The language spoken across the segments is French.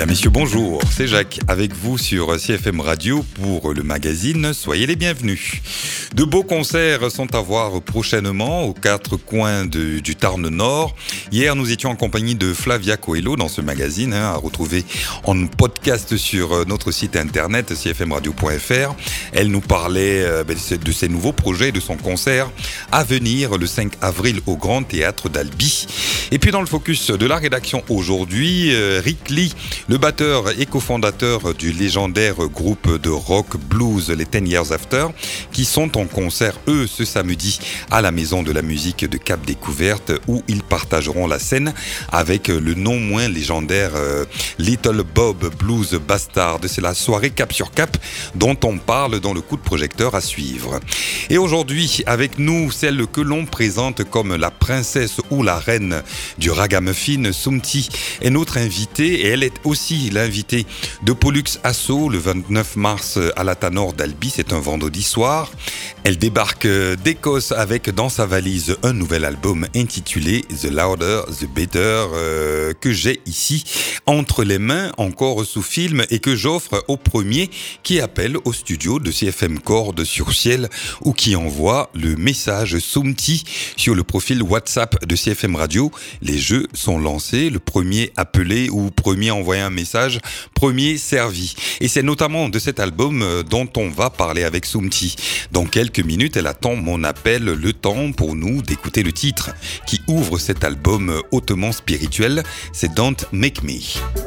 Mesdames, Messieurs, bonjour, c'est Jacques avec vous sur CFM Radio pour le magazine Soyez les bienvenus. De beaux concerts sont à voir prochainement aux quatre coins du Tarn Nord. Hier, nous étions en compagnie de Flavia Coelho dans ce magazine, à retrouver en podcast sur notre site internet cfmradio.fr. Elle nous parlait de ses nouveaux projets, de son concert à venir le 5 avril au Grand Théâtre d'Albi. Et puis dans le focus de la rédaction aujourd'hui, Rick Lee, le batteur et cofondateur du légendaire groupe de rock blues les 10 Years After, qui sont en concert, eux, ce samedi à la Maison de la Musique de Cap Découverte, où ils partageront la scène avec le non moins légendaire Little Bob Blues Bastard. C'est la soirée Cap sur Cap dont on parle dans le coup de projecteur à suivre. Et aujourd'hui, avec nous, celle que l'on présente comme la princesse ou la reine du ragamuffin, Soumti est notre invitée et elle est aussi l'invitée de Pollux Asso le 29 mars à la Tanor d'Albi, c'est un vendredi soir. Elle débarque d'Écosse avec dans sa valise un nouvel album intitulé The Louder, The Better que j'ai ici entre les mains, encore sous film, et que j'offre au premier qui appelle au studio de CFM Corde sur Ciel ou qui envoie le message Soumti sur le profil WhatsApp de CFM Radio. Les jeux sont lancés, le premier appelé ou premier envoyé un message, premier servi. Et c'est notamment de cet album dont on va parler avec Soumti. Dans quelques minutes, elle attend mon appel, le temps pour nous d'écouter le titre qui ouvre cet album hautement spirituel, c'est Don't Make Me.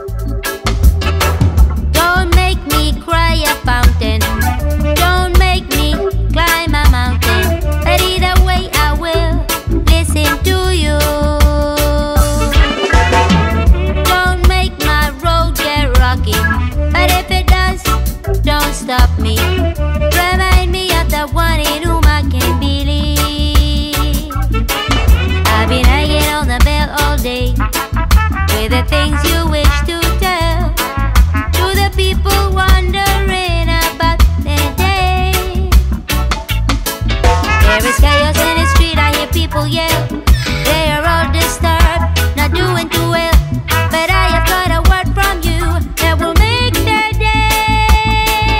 Don't make me cry a fountain. Don't make me climb a mountain. But either way I will listen to you. Don't make my road get rocky. But if it does, don't stop me. Remind me of the one in whom I can believe. I've been hanging on the bell all day with the things you wish to tell to the people wondering about their day. There is chaos in the street, I hear people yell. They are all disturbed, not doing too well. But I have got a word from you that will make their day.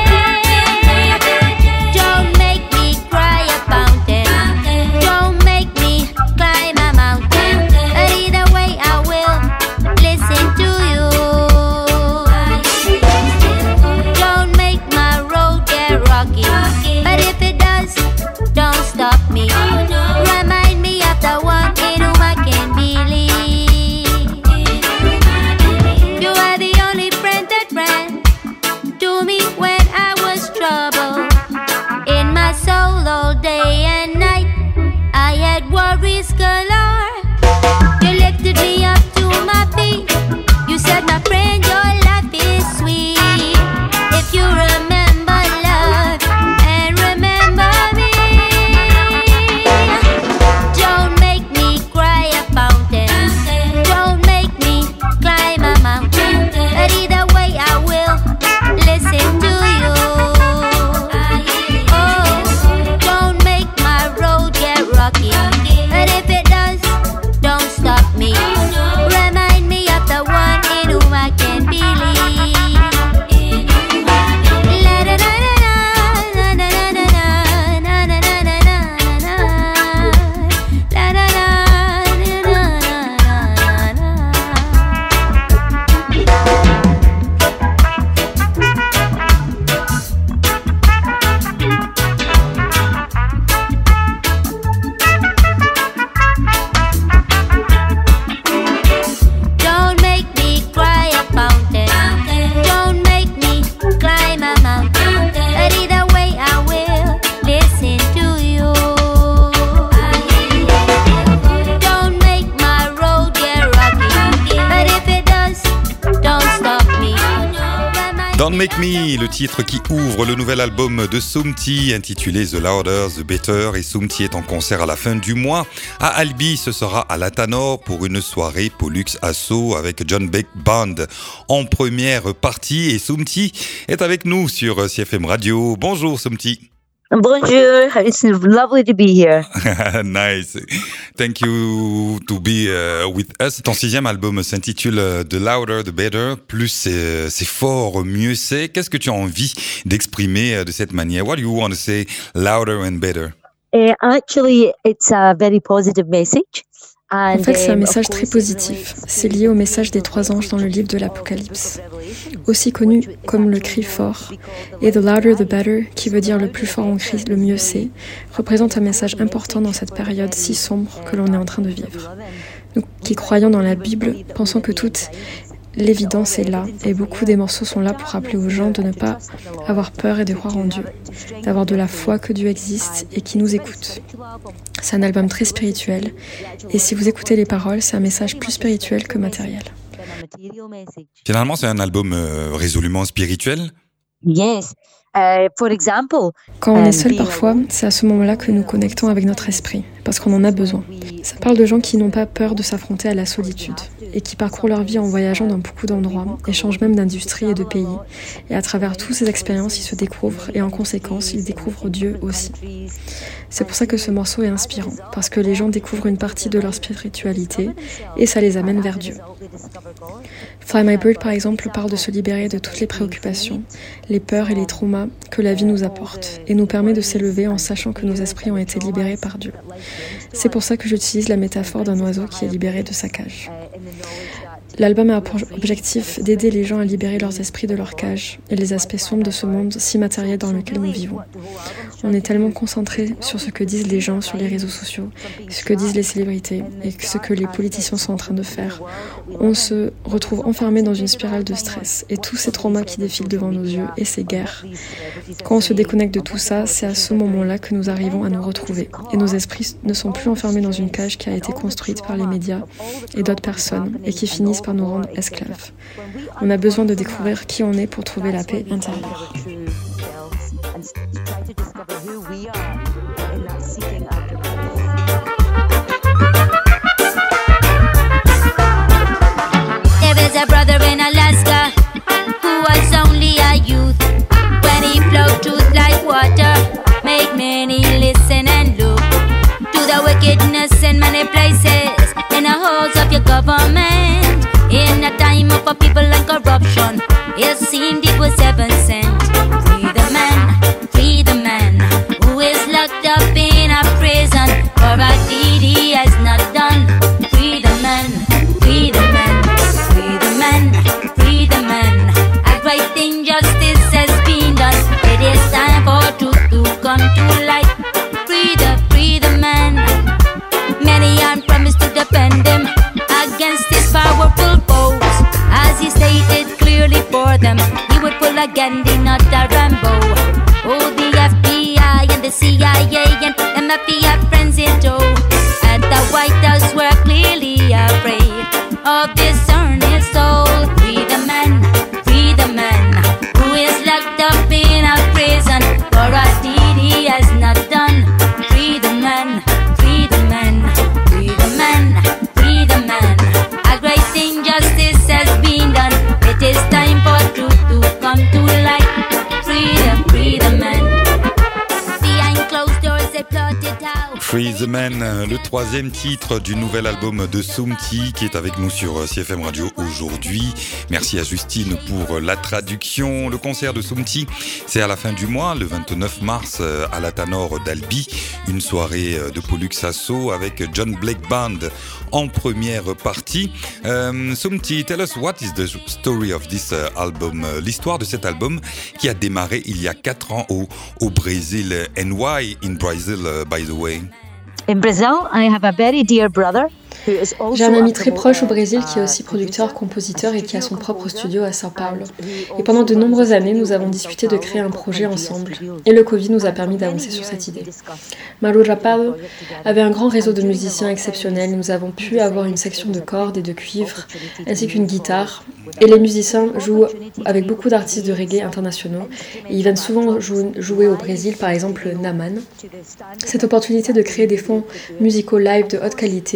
Don't make me cry a fountain. Don't make me climb a mountain. But either way I will listen to you. Don't make my road get rocky. But if it does, don't stop me. Remind me of the one in whom I can believe. You are the only friend that ran to me when I was troubled. In my soul all day and night, I had worries galore. You lifted me up to my feet. You said, my friend, your life is sweet. If you remember love and remember me, don't make me cry a fountain. Don't make me climb a mountain. But either way I will listen to you. Oh, don't make my road get rocky. But if it does, don't stop me. Remind me of the one in whom I can believe. La da da da da da da da da da da da da da. La da da da da da da. Don't make me cry a fountain. Don't make me climb a mountain. But either way I will listen to you. Don't make my road get rocky. But if it does, don't stop me. Don't Make Me, le titre qui ouvre le nouvel album de Soumti intitulé The Louder, The Better. Et Soumti est en concert à la fin du mois. À Albi, ce sera à la Tanor pour une soirée Pollux Asso avec John Beck Band en première partie. Et Soumti est avec nous sur CFM Radio. Bonjour Soumti. Bonjour, it's lovely to be here. Nice. Thank you to be with us. Ton 6e album s'intitule The Louder, The Better. Plus c'est fort, mieux c'est. Qu'est-ce que tu as envie d'exprimer de cette manière? What do you want to say louder and better? Actually, it's a very positive message. En fait, c'est un message très positif. C'est lié au message des 3 anges dans le livre de l'Apocalypse, aussi connu comme le cri fort. Et The Louder the Better, qui veut dire le plus fort on crie, le mieux c'est, représente un message important dans cette période si sombre que l'on est en train de vivre. Nous qui croyons dans la Bible, pensons que toute l'évidence est là, et beaucoup des morceaux sont là pour rappeler aux gens de ne pas avoir peur et de croire en Dieu, d'avoir de la foi que Dieu existe et qui nous écoute. C'est un album très spirituel, et si vous écoutez les paroles, c'est un message plus spirituel que matériel. Finalement, c'est un album résolument spirituel? Yes. For example, quand on est seul parfois, c'est à ce moment-là que nous connectons avec notre esprit, parce qu'on en a besoin. Ça parle de gens qui n'ont pas peur de s'affronter à la solitude, et qui parcourent leur vie en voyageant dans beaucoup d'endroits, et changent même d'industrie et de pays. Et à travers toutes ces expériences, ils se découvrent, et en conséquence, ils découvrent Dieu aussi. C'est pour ça que ce morceau est inspirant, parce que les gens découvrent une partie de leur spiritualité, et ça les amène vers Dieu. Fly My Bird, par exemple, parle de se libérer de toutes les préoccupations, les peurs et les traumas que la vie nous apporte, et nous permet de s'élever en sachant que nos esprits ont été libérés par Dieu. C'est pour ça que j'utilise la métaphore d'un oiseau qui est libéré de sa cage. L'album a pour objectif d'aider les gens à libérer leurs esprits de leur cage et les aspects sombres de ce monde si matériel dans lequel nous vivons. On est tellement concentré sur ce que disent les gens sur les réseaux sociaux, ce que disent les célébrités et ce que les politiciens sont en train de faire. On se retrouve enfermé dans une spirale de stress et tous ces traumas qui défilent devant nos yeux et ces guerres. Quand on se déconnecte de tout ça, c'est à ce moment-là que nous arrivons à nous retrouver et nos esprits ne sont plus enfermés dans une cage qui a été construite par les médias et d'autres personnes et qui finissent par nous rendre esclaves. On a besoin de découvrir qui on est pour trouver la paix intérieure. There is a brother in Alaska who was only a youth when he flowed truth like water, made many listen and look to the wickedness in many places, in the halls of your government. In a time of a people and corruption, it seemed it was heaven sent. Free the man who is locked up in a prison for a deed he has not done. Free the man, free the man, free the man, free the man. A great injustice has been done. It is time for truth to come to light. Free the man. Many unpromised to defend him against his powerful foes. As he stated clearly for them, he would pull a Gandhi, not a Rambo. Oh, the FBI and the CIA and MFB have friends in tow. At the White House we're clearly afraid of this earnest soul. Free the man who is locked up in a prison for a deed he has not done. Free the man, free the man, free the man, free the man. A great injustice has been done. It is time for truth to come to light. Free the man. Behind closed doors they plotted out. Free the Man, le 3e titre du nouvel album de Soumti qui est avec nous sur CFM Radio aujourd'hui. Merci à Justine pour la traduction. Le concert de Soumti, c'est à la fin du mois, le 29 mars à la Tanor d'Albi. Une soirée de Pollux Asso avec John Blake Band en première partie. Soumti, tell us what is the story of this album, l'histoire de cet album qui a démarré il y a 4 ans au Brésil. And why in Brazil, by the way? In Brazil, I have a very dear brother. J'ai un ami très proche au Brésil qui est aussi producteur, compositeur et qui a son propre studio à São Paulo. Et pendant de nombreuses années, nous avons discuté de créer un projet ensemble. Et le Covid nous a permis d'avancer sur cette idée. Malu Rapado avait un grand réseau de musiciens exceptionnels. Nous avons pu avoir une section de cordes et de cuivre, ainsi qu'une guitare. Et les musiciens jouent avec beaucoup d'artistes de reggae internationaux. Et ils viennent souvent jouer au Brésil, par exemple Naman. Cette opportunité de créer des fonds musicaux live de haute qualité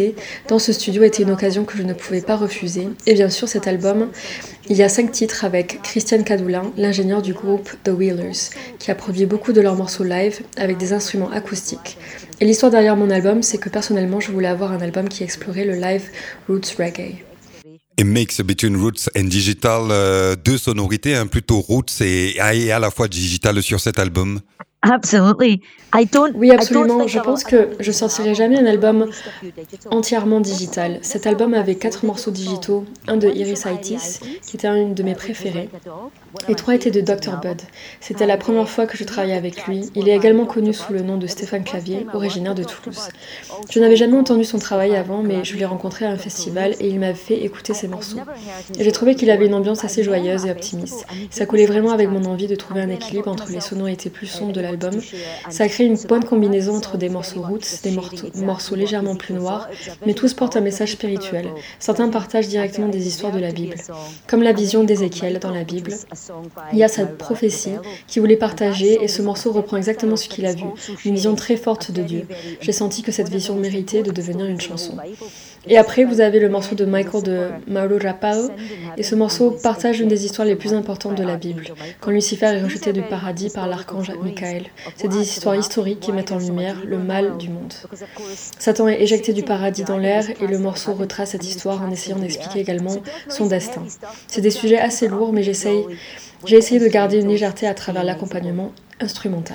dans ce studio était une occasion que je ne pouvais pas refuser. Et bien sûr, cet album, il y a 5 titres avec Christian Cadoulin, l'ingénieur du groupe The Wheelers, qui a produit beaucoup de leurs morceaux live avec des instruments acoustiques. Et l'histoire derrière mon album, c'est que personnellement, je voulais avoir un album qui explorait le live roots reggae. Et mix between roots and digital, deux sonorités, plutôt roots et à la fois digital sur cet album. Absolutely. Oui, absolument. Je pense que je sortirai jamais un album entièrement digital. Cet album avait 4 morceaux digitaux, un de Iris Aitis, qui était une de mes préférées, et 3 étaient de Dr. Bud. C'était la première fois que je travaillais avec lui. Il est également connu sous le nom de Stéphane Clavier, originaire de Toulouse. Je n'avais jamais entendu son travail avant, mais je l'ai rencontré à un festival et il m'a fait écouter ses morceaux. Et j'ai trouvé qu'il avait une ambiance assez joyeuse et optimiste. Ça coulait vraiment avec mon envie de trouver un équilibre entre les sonorités plus sombres de l'album. Ça a créé une bonne combinaison entre des morceaux roots, des morceaux légèrement plus noirs, mais tous portent un message spirituel. Certains partagent directement des histoires de la Bible, comme la vision d'Ézéchiel dans la Bible. Il y a cette prophétie qu'il voulait partager et ce morceau reprend exactement ce qu'il a vu, une vision très forte de Dieu. J'ai senti que cette vision méritait de devenir une chanson. Et après, vous avez le morceau de Michael de Mauro Rapao, et ce morceau partage une des histoires les plus importantes de la Bible, quand Lucifer est rejeté du paradis par l'archange Michael. C'est des histoires historiques qui mettent en lumière le mal du monde. Satan est éjecté du paradis dans l'air, et le morceau retrace cette histoire en essayant d'expliquer également son destin. C'est des sujets assez lourds, mais j'ai essayé de garder une légèreté à travers l'accompagnement instrumental.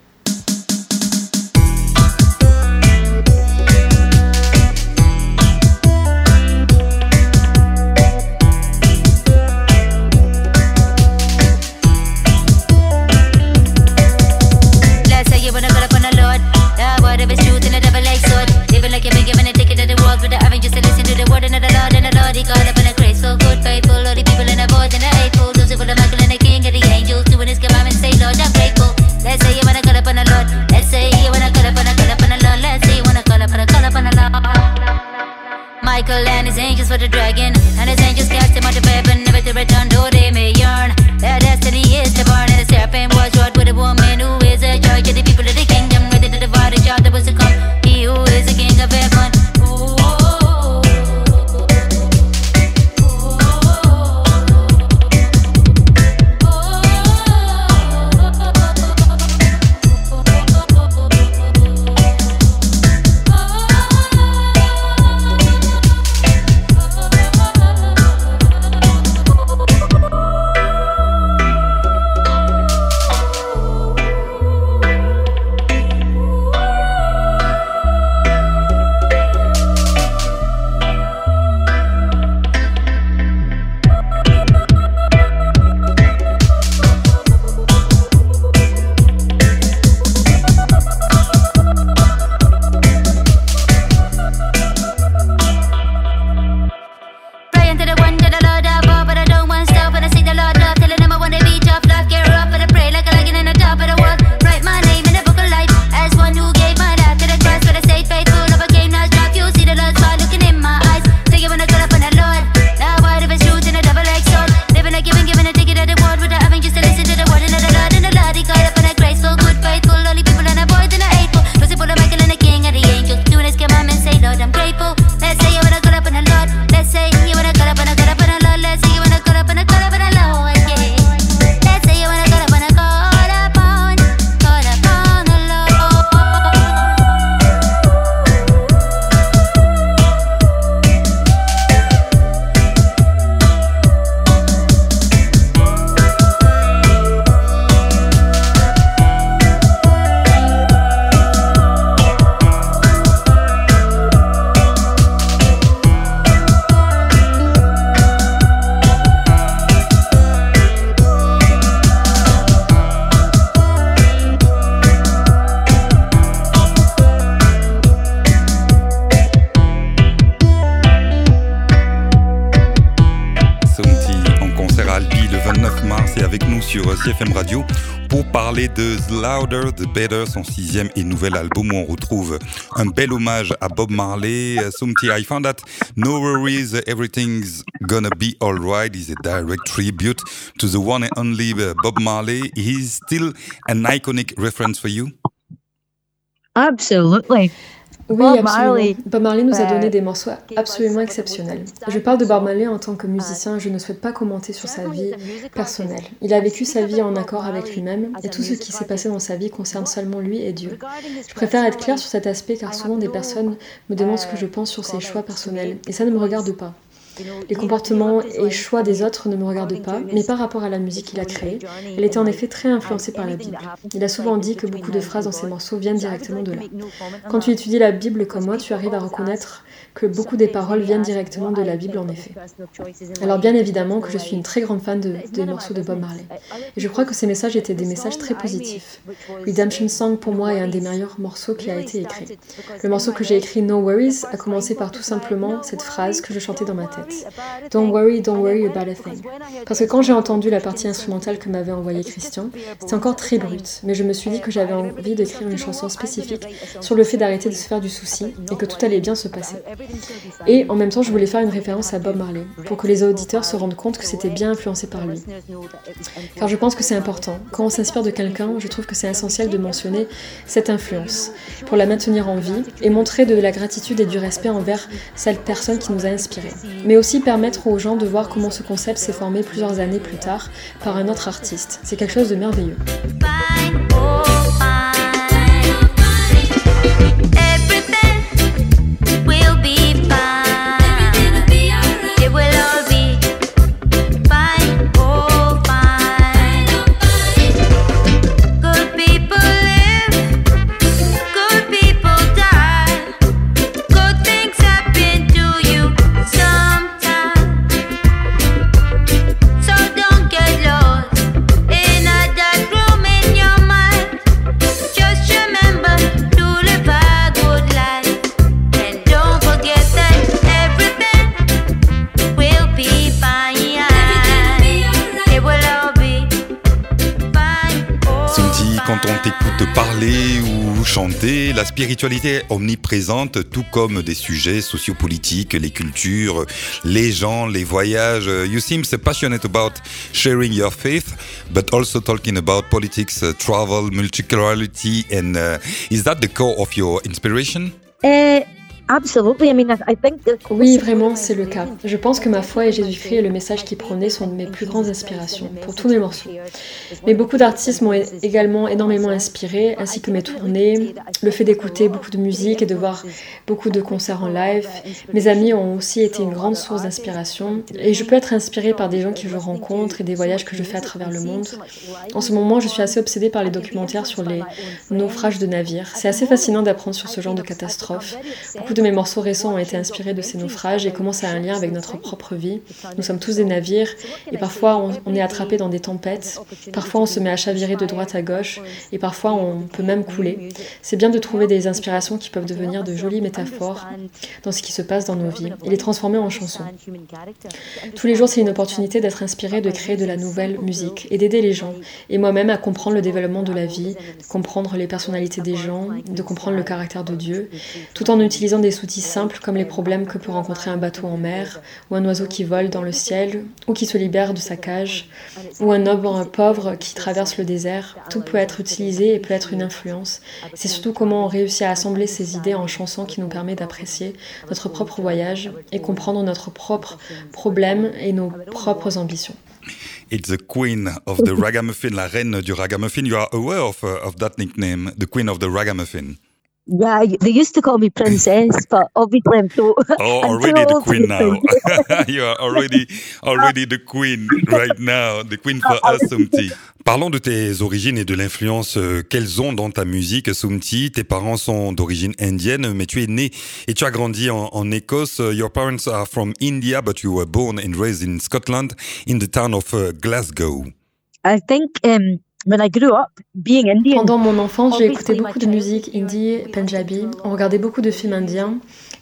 Michael and his angels for the dragon, and his angels cast him out of heaven, never to return, though they may yearn. Their destiny is to burn, and the serpent was wrought with a woman who is a judge of the people of the kingdom, ready to devour the child that was to come. He who is the king of heaven. CFM Radio pour parler de The Louder, The Better, son 6e et nouvel album où on retrouve un bel hommage à Bob Marley. Sumti, I found that No Worries, Everything's Gonna Be Alright is a direct tribute to the one and only Bob Marley. He's still an iconic reference for you? Absolutely. Oui, absolument. Bob Marley nous a donné des morceaux absolument exceptionnels. Je parle de Bob Marley en tant que musicien, je ne souhaite pas commenter sur sa vie personnelle. Il a vécu sa vie en accord avec lui-même et tout ce qui s'est passé dans sa vie concerne seulement lui et Dieu. Je préfère être claire sur cet aspect car souvent des personnes me demandent ce que je pense sur ses choix personnels et ça ne me regarde pas. Les comportements et choix des autres ne me regardent pas, mais par rapport à la musique qu'il a créée, elle était en effet très influencée par la Bible. Il a souvent dit que beaucoup de phrases dans ses morceaux viennent directement de là. Quand tu étudies la Bible comme moi, tu arrives à reconnaître que beaucoup des paroles viennent directement de la Bible en effet. Alors bien évidemment que je suis une très grande fan des morceaux de Bob Marley. Et je crois que ces messages étaient des messages très positifs. Redemption Song pour moi est un des meilleurs morceaux qui a été écrit. Le morceau que j'ai écrit No Worries a commencé par tout simplement cette phrase que je chantais dans ma tête. Don't worry about a thing. Parce que quand j'ai entendu la partie instrumentale que m'avait envoyée Christian, c'était encore très brut, mais je me suis dit que j'avais envie d'écrire une chanson spécifique sur le fait d'arrêter de se faire du souci et que tout allait bien se passer. Et en même temps, je voulais faire une référence à Bob Marley, pour que les auditeurs se rendent compte que c'était bien influencé par lui. Car je pense que c'est important. Quand on s'inspire de quelqu'un, je trouve que c'est essentiel de mentionner cette influence, pour la maintenir en vie et montrer de la gratitude et du respect envers cette personne qui nous a inspirés. Mais aussi permettre aux gens de voir comment ce concept s'est formé plusieurs années plus tard par un autre artiste. C'est quelque chose de merveilleux. Quand on t'écoute parler ou chanter, la spiritualité est omniprésente, tout comme des sujets sociopolitiques, les cultures, les gens, les voyages. You seem passionate about sharing your faith, but also talking about politics, travel, multiculturality, and is that the core of your inspiration? Absolutely. I think Oui, vraiment, c'est le cas. Je pense que ma foi et Jésus-Christ et le message qu'il prônait sont de mes plus grandes inspirations pour tous mes morceaux. Mais beaucoup d'artistes m'ont également énormément inspiré, ainsi que mes tournées, le fait d'écouter beaucoup de musique et de voir beaucoup de concerts en live. Mes amis ont aussi été une grande source d'inspiration et je peux être inspirée par des gens que je rencontre et des voyages que je fais à travers le monde. En ce moment, je suis assez obsédée par les documentaires sur les naufrages de navires. C'est assez fascinant d'apprendre sur ce genre de catastrophes. Beaucoup de mes morceaux récents ont été inspirés de ces naufrages et comment ça a un lien avec notre propre vie. Nous sommes tous des navires et parfois on est attrapé dans des tempêtes, parfois on se met à chavirer de droite à gauche et parfois on peut même couler. C'est bien de trouver des inspirations qui peuvent devenir de jolies métaphores dans ce qui se passe dans nos vies et les transformer en chansons. Tous les jours, c'est une opportunité d'être inspiré, de créer de la nouvelle musique et d'aider les gens et moi-même à comprendre le développement de la vie, de comprendre les personnalités des gens, de comprendre le caractère de Dieu, tout en utilisant des outils simples comme les problèmes que peut rencontrer un bateau en mer, ou un oiseau qui vole dans le ciel, ou qui se libère de sa cage, ou un homme pauvre qui traverse le désert. Tout peut être utilisé et peut être une influence. C'est surtout comment on réussit à assembler ces idées en chansons qui nous permet d'apprécier notre propre voyage et comprendre notre propre problème et nos propres ambitions. It's the queen of the ragamuffin, la reine du ragamuffin. You are aware of that nickname, the queen of the ragamuffin? Yeah, they used to call me princess, but obviously I'm so. Oh, I'm already too the old to queen be now. princess. You are already the queen right now, the queen for us, Sumti. Parlons de tes origines et de l'influence qu'elles ont dans ta musique, Sumti. Tes parents sont d'origine indienne, mais tu es né et tu as grandi en Écosse. Your parents are from India, but you were born and raised in Scotland, in the town of Glasgow. I think when I grew up, being Indian. Pendant mon enfance, j'ai écouté beaucoup de musique indie, punjabi, on regardait beaucoup de films indiens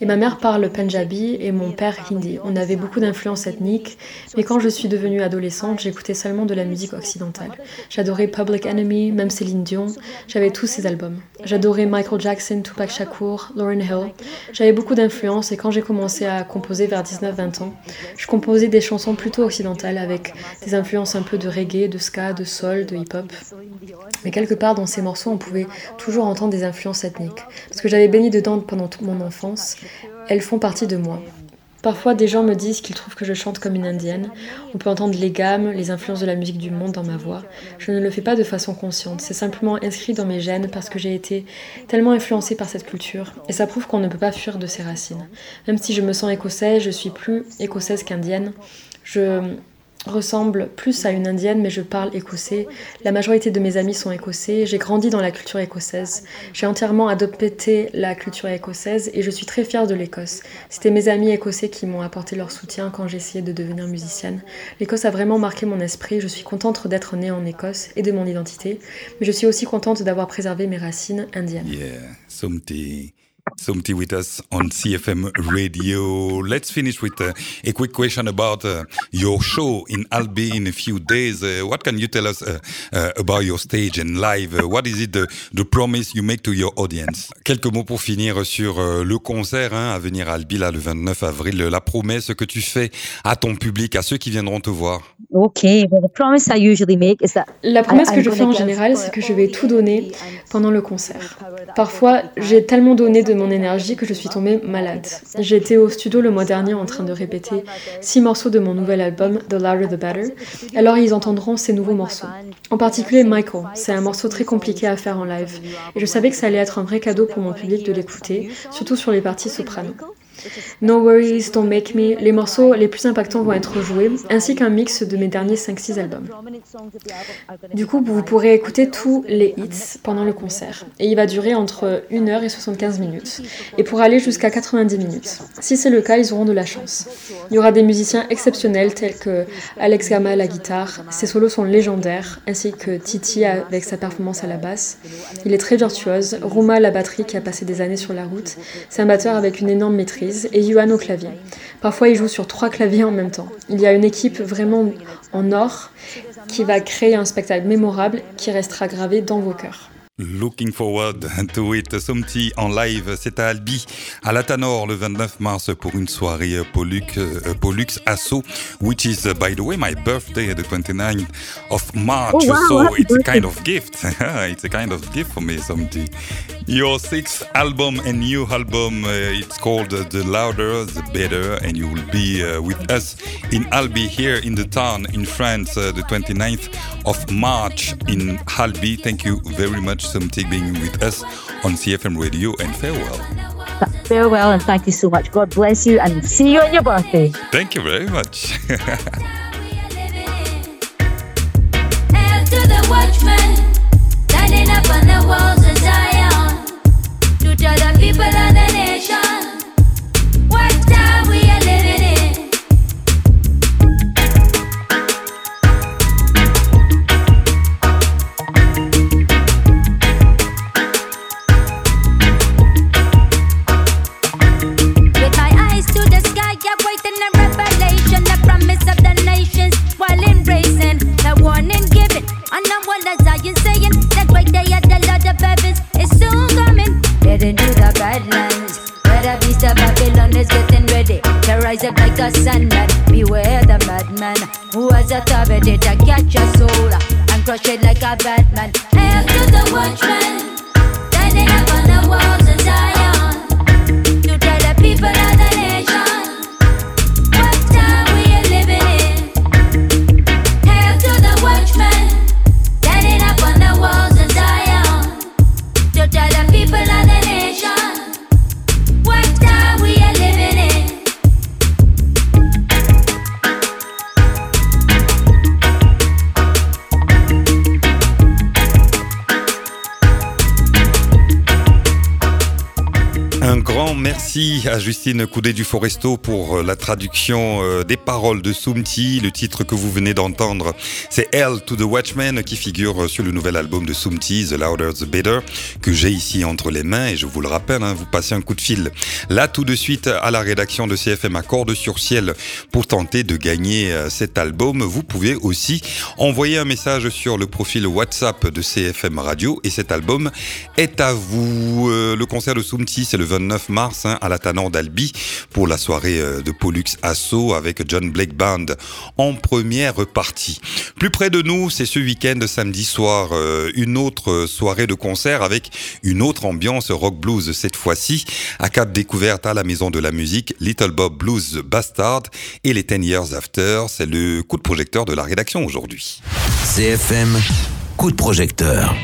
Et ma mère parle punjabi et mon père hindi. On avait beaucoup d'influences ethniques, mais quand je suis devenue adolescente, j'écoutais seulement de la musique occidentale. J'adorais Public Enemy, même Céline Dion, j'avais tous ces albums. J'adorais Michael Jackson, Tupac Shakur, Lauryn Hill. J'avais beaucoup d'influences et quand j'ai commencé à composer vers 19-20 ans, je composais des chansons plutôt occidentales avec des influences un peu de reggae, de ska, de soul, de hip-hop. Mais quelque part dans ces morceaux, on pouvait toujours entendre des influences ethniques. Parce que j'avais baigné dedans pendant toute mon enfance, elles font partie de moi. Parfois, des gens me disent qu'ils trouvent que je chante comme une indienne. On peut entendre les gammes, les influences de la musique du monde dans ma voix. Je ne le fais pas de façon consciente. C'est simplement inscrit dans mes gènes parce que j'ai été tellement influencée par cette culture. Et ça prouve qu'on ne peut pas fuir de ses racines. Même si je me sens écossaise, je suis plus écossaise qu'indienne. Je ressemble plus à une indienne, mais je parle écossais. La majorité de mes amis sont écossais. J'ai grandi dans la culture écossaise. J'ai entièrement adopté la culture écossaise et je suis très fière de l'Écosse. C'était mes amis écossais qui m'ont apporté leur soutien quand j'essayais de devenir musicienne. L'Écosse a vraiment marqué mon esprit. Je suis contente d'être née en Écosse et de mon identité, mais je suis aussi contente d'avoir préservé mes racines indiennes. Yeah, Somty with us on CFM Radio. Let's finish with a quick question about your show in Albi in a few days. What can you tell us about your stage and live? What is it the promise you make to your audience? Quelques mots pour finir sur le concert à venir à Albi là, le 29 avril. La promesse que tu fais à ton public, à ceux qui viendront te voir. Okay, well, the promise I usually make is that La promesse que je fais en général, c'est que je vais tout donner pendant le concert. Parfois, j'ai tellement donné de mon énergie que je suis tombée malade. J'ai été au studio le mois dernier en train de répéter 6 morceaux de mon nouvel album, The Louder the Better. Alors ils entendront ces nouveaux morceaux. En particulier Michael, c'est un morceau très compliqué à faire en live. Et je savais que ça allait être un vrai cadeau pour mon public de l'écouter, surtout sur les parties soprano. No Worries, Don't Make Me, les morceaux les plus impactants vont être joués, ainsi qu'un mix de mes derniers 5-6 albums. Du coup, vous pourrez écouter tous les hits pendant le concert, et il va durer entre 1h et 75 minutes, et pour aller jusqu'à 90 minutes. Si c'est le cas, ils auront de la chance. Il y aura des musiciens exceptionnels tels que Alex Gama à la guitare, ses solos sont légendaires, ainsi que Titi avec sa performance à la basse. Il est très virtuose, Rouma à la batterie qui a passé des années sur la route, c'est un batteur avec une énorme maîtrise, et Yuan au clavier. Parfois, il joue sur 3 claviers en même temps. Il y a une équipe vraiment en or qui va créer un spectacle mémorable qui restera gravé dans vos cœurs. Looking forward to it. Somty en live, c'est à Albi, à la Tanor, le 29 mars pour une soirée Pollux Asso, which is, by the way, my birthday, the 29th of March. Oh, wow, so it's birthday. a kind of gift. It's a kind of gift for me, Somty. Your 6th album and new album, it's called The Louder, The Better, and you will be with us in Albi, here in the town in France, the 29th of March in Albi. Thank you very much, Somty, being with us on CFM Radio, and farewell. farewell and thank you so much. God bless you and see you on your birthday. Thank you very much. Hail to the watchmen, standing up on the walls of Zion, to tell the people of the nation what time we are living in. With my eyes to the sky, awaiting the revelation, the promise of the nations, while embracing the warning given. On the wall of Zion saying, the great day of the Lord of heavens is soon coming. Get into the badlands, where the beast of Babylon is getting ready to rise up like a sandman. Beware the madman who has authority to catch your soul and crush it like a Batman. Hail to the watchman, standing up on the walls of Zion, to tell the people of the nation what time we are living in. Hail to the watchman, standing up on the walls of Zion, to tell the people of the nation what time we are living in. grand merci à Justine Coudet du Foresto pour la traduction des paroles de Soumti. Le titre que vous venez d'entendre, c'est Hell to the Watchmen qui figure sur le nouvel album de Soumti, The Louder the Better, que j'ai ici entre les mains et je vous le rappelle, vous passez un coup de fil là tout de suite à la rédaction de CFM Accords sur Ciel pour tenter de gagner cet album. Vous pouvez aussi envoyer un message sur le profil WhatsApp de CFM Radio et cet album est à vous. Le concert de Soumti, c'est le 29 mars à la Tanor d'Albi pour la soirée de Pollux Asso avec John Blake Band en première partie. Plus près de nous, c'est ce week-end samedi soir, une autre soirée de concert avec une autre ambiance rock blues cette fois-ci à Cap Découverte à la Maison de la Musique, Little Bob Blues Bastard et les 10 Years After. C'est le coup de projecteur de la rédaction aujourd'hui. CFM, coup de projecteur.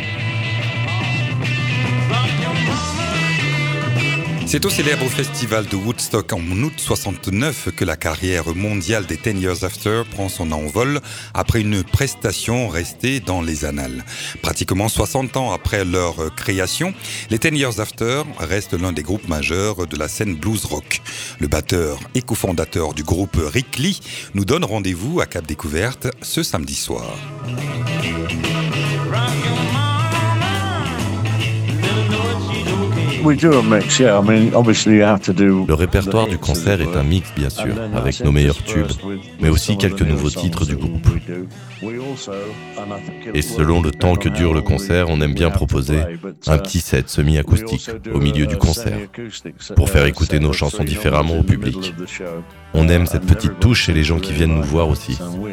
C'est au célèbre festival de Woodstock en août 69 que la carrière mondiale des 10 Years After prend son envol après une prestation restée dans les annales. Pratiquement 60 ans après leur création, les 10 Years After restent l'un des groupes majeurs de la scène blues rock. Le batteur et cofondateur du groupe Rick Lee nous donne rendez-vous à Cap Découverte ce samedi soir. Le répertoire du concert est un mix, bien sûr, avec nos meilleurs tubes, mais aussi quelques nouveaux titres du groupe. Et selon le temps que dure le concert, on aime bien proposer un petit set semi-acoustique au milieu du concert, pour faire écouter nos chansons différemment au public. On aime cette petite touche chez les gens qui viennent nous voir aussi.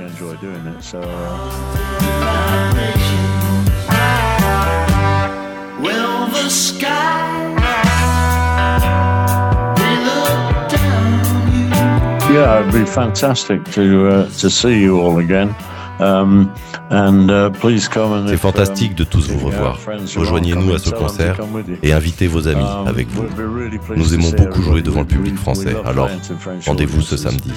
Yeah, it'd be fantastic to see you all again. C'est fantastique de tous vous revoir. Rejoignez-nous à ce concert et invitez vos amis avec vous. Nous aimons beaucoup jouer devant le public français, alors rendez-vous ce samedi.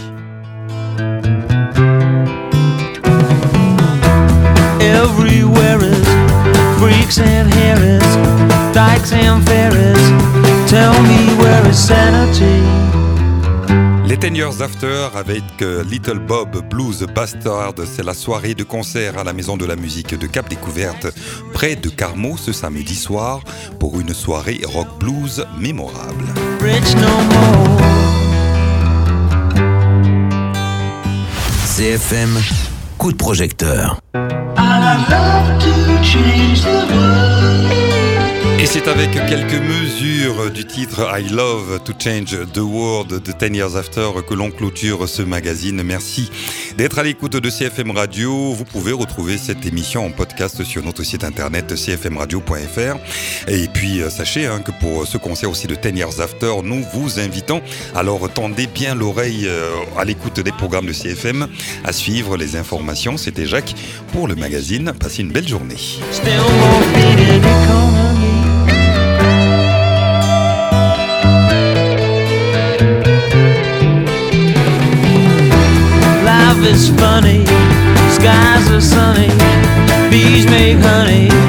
Everywhere is freaks and harris, dykes and ferries. Tell me where is sanity? Les 10 Years After avec Little Bob Blues Bastard, c'est la soirée de concert à la Maison de la Musique de Cap Découverte, près de Carmaux ce samedi soir, pour une soirée rock blues mémorable. Rich no more. CFM, coup de projecteur. Et c'est avec quelques mesures du titre I Love to Change the World de 10 Years After que l'on clôture ce magazine. Merci d'être à l'écoute de CFM Radio. Vous pouvez retrouver cette émission en podcast sur notre site internet cfmradio.fr. Et puis sachez que pour ce concert aussi de 10 Years After, nous vous invitons. Alors tendez bien l'oreille à l'écoute des programmes de CFM, à suivre les informations. C'était Jacques pour le magazine. Passez une belle journée. Life is funny, skies are sunny, bees make honey.